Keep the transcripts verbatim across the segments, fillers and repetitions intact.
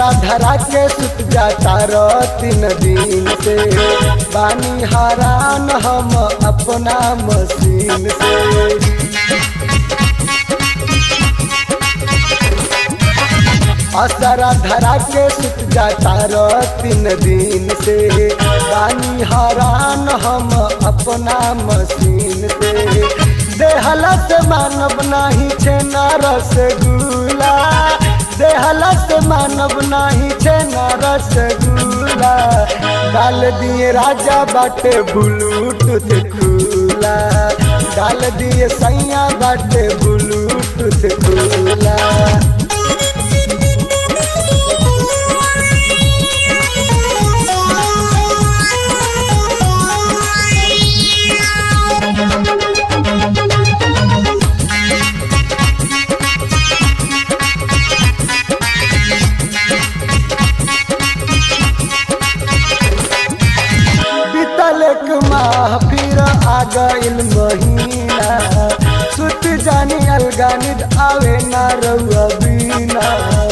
असरा धरा के सुत जाता रो तीन दिन से, बानी हरान हम अपना मशीन से। असरा धरा के सुत जाता रो तीन दिन से, बानी हरान हम अपना मशीन से। देहला से मानव नाही छेना रसगुल्ला, देहला से मानव नाही छेना रसगुल्ला। डाल दिए राजा बाटे ब्लूटूथ खुला, डाल दिए सैया बाटे ब्लूटूथ खुला। एक माह फिर आ गइल महीना, सुत जानी अलगा नींद आवे ना रउआ बिना।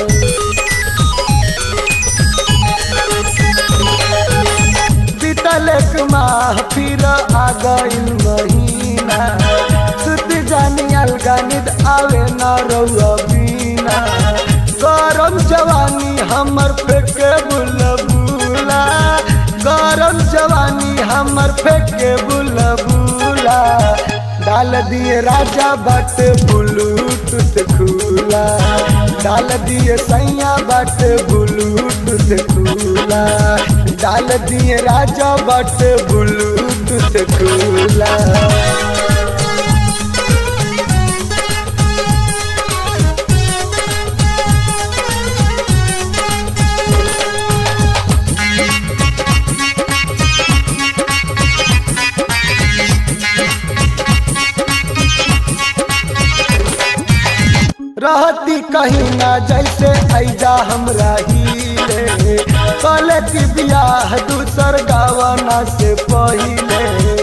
बीतल एक माह फिर आ गइल महीना, सुत जानी अलगा नींद आवे ना रउआ बिना। गरम जवानी हमर फेंके बुलबुला, गरम जवानी हमर फेंके बुलबुला। डाल दिए राजा बट ब्लूटूथ खुला, डाल दिए सैया बट ब्लूटूथ खुला, डाल दिए राजा बट ब्लूटूथ खुला। रहती कहीं ना जैसे ऐजा हमरा हिले, कले की बियाह दूसर गावना से पहिले।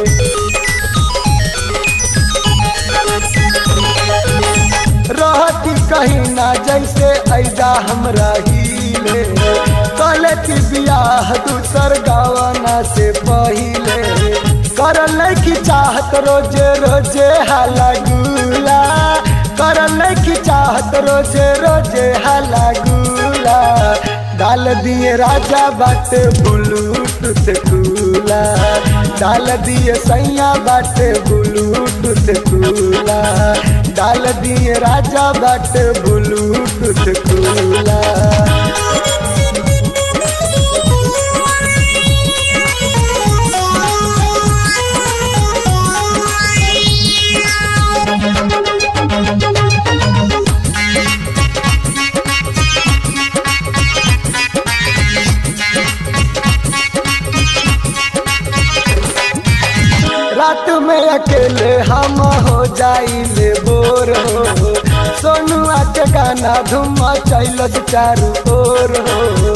रहती कहीं ना जैसे ऐजा हमरा हिले, कले की बियाह दूसर गावना से पहिले। करल की चाहत रोजे रोजे हाला गुला, करल की चाहत रोजे रोजे हाला गुला। डाल दिए राजा बाटे ब्लूटूथ खुला, डाल दिए सैया बाटे ब्लूटूथ खुला, डाल दिए राजा बाटे ब्लूटूथ खुला। रात में अकेले हम हो जाइले बोर हो, सोनुआ के गाना धूम चैलस चारू ओर हो।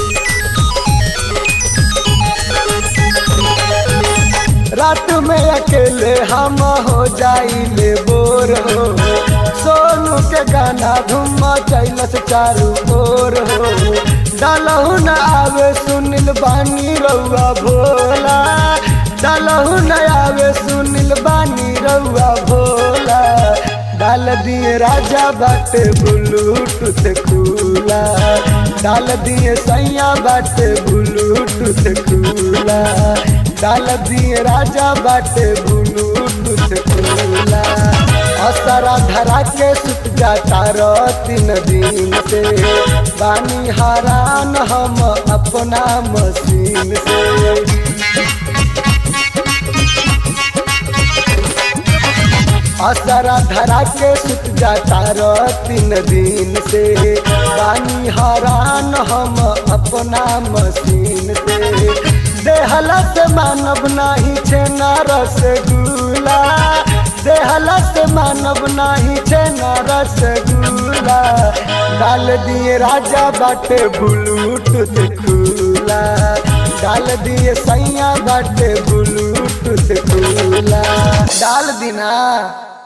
रात में अकेले हम हो जाइले बोर हो, सोनू के गाना धूम चैलस चारू ओर हो। डालहु न आवे सुनिल बानी रउआ भोला, डालहु न आवे सुनिल बानी रउआ भोला। डाल दिए राजा बाटे ब्लूटूथ खुला, डाल दिए सैया बाटे ब्लूटूथ खुला, डाल दिए राजा बाटे ब्लूटूथ खुला। असरा धरा के सुत जाता रो तीन दिन से, बानी हरान हम अपना मशीन से। असरा धरा के सुत जाता रो तीन दिन से, बानी हरान हम अपना मशीन से। देहला से मानव नाही छेना रसगुल्ला, देहला से मानव नाही छेना रसगुल्ला। डाल दिए राजा बाटे ब्लूटूथ खुला, डाल दिए सैया बाटे ब्लूटूथ खुला। डाल दिना।